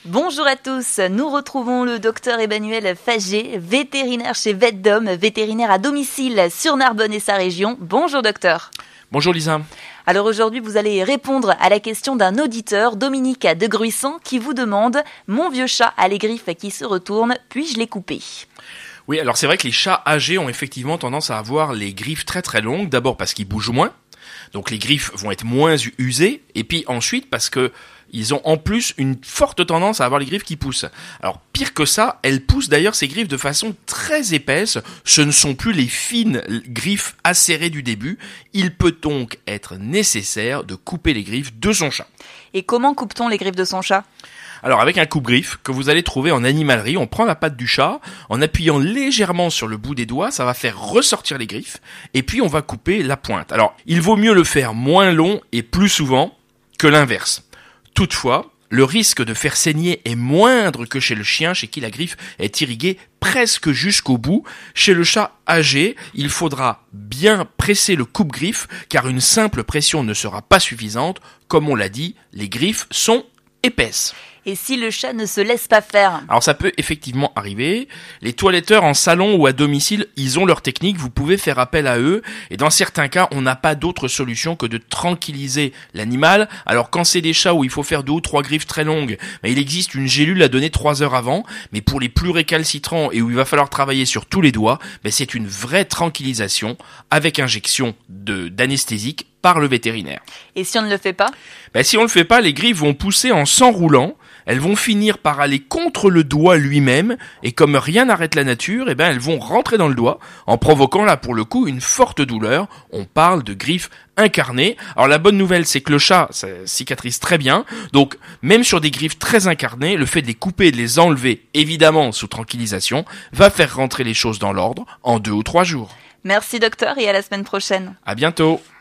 Bonjour à tous, nous retrouvons le docteur Emmanuel Fagé, vétérinaire chez VetDom, vétérinaire à domicile sur Narbonne et sa région. Bonjour docteur. Bonjour Lisa. Alors aujourd'hui vous allez répondre à la question d'un auditeur, Dominique de Gruissant, qui vous demande « Mon vieux chat a les griffes qui se retournent, puis-je les couper ?» Oui, alors c'est vrai que les chats âgés ont effectivement tendance à avoir les griffes très très longues, d'abord parce qu'ils bougent moins, donc les griffes vont être moins usées, et puis ensuite parce que ils ont en plus une forte tendance à avoir les griffes qui poussent. Alors pire que ça, elles poussent d'ailleurs ces griffes de façon très épaisse. Ce ne sont plus les fines griffes acérées du début. Il peut donc être nécessaire de couper les griffes de son chat. Et comment coupe-t-on les griffes de son chat ? Alors avec un coupe-griffe que vous allez trouver en animalerie, on prend la patte du chat, en appuyant légèrement sur le bout des doigts, ça va faire ressortir les griffes, et puis on va couper la pointe. Alors il vaut mieux le faire moins long et plus souvent que l'inverse. Toutefois, le risque de faire saigner est moindre que chez le chien, chez qui la griffe est irriguée presque jusqu'au bout. Chez le chat âgé, il faudra bien presser le coupe-griffe, car une simple pression ne sera pas suffisante. Comme on l'a dit, les griffes sont épaisses. Et si le chat ne se laisse pas faire ? Alors ça peut effectivement arriver. Les toiletteurs en salon ou à domicile, ils ont leur technique, vous pouvez faire appel à eux. Et dans certains cas, on n'a pas d'autre solution que de tranquilliser l'animal. Alors quand c'est des chats où il faut faire 2 ou 3 griffes très longues, il existe une gélule à donner 3 heures avant. Mais pour les plus récalcitrants et où il va falloir travailler sur tous les doigts, c'est une vraie tranquillisation avec injection d'anesthésique par le vétérinaire. Et si on ne le fait pas ? Si on ne le fait pas, les griffes vont pousser en s'enroulant. Elles vont finir par aller contre le doigt lui-même, et comme rien n'arrête la nature, elles vont rentrer dans le doigt, en provoquant là pour le coup une forte douleur. On parle de griffes incarnées. Alors la bonne nouvelle, c'est que le chat, ça cicatrise très bien, donc même sur des griffes très incarnées, le fait de les couper et de les enlever, évidemment sous tranquillisation, va faire rentrer les choses dans l'ordre en 2 ou 3 jours. Merci docteur et à la semaine prochaine. À bientôt.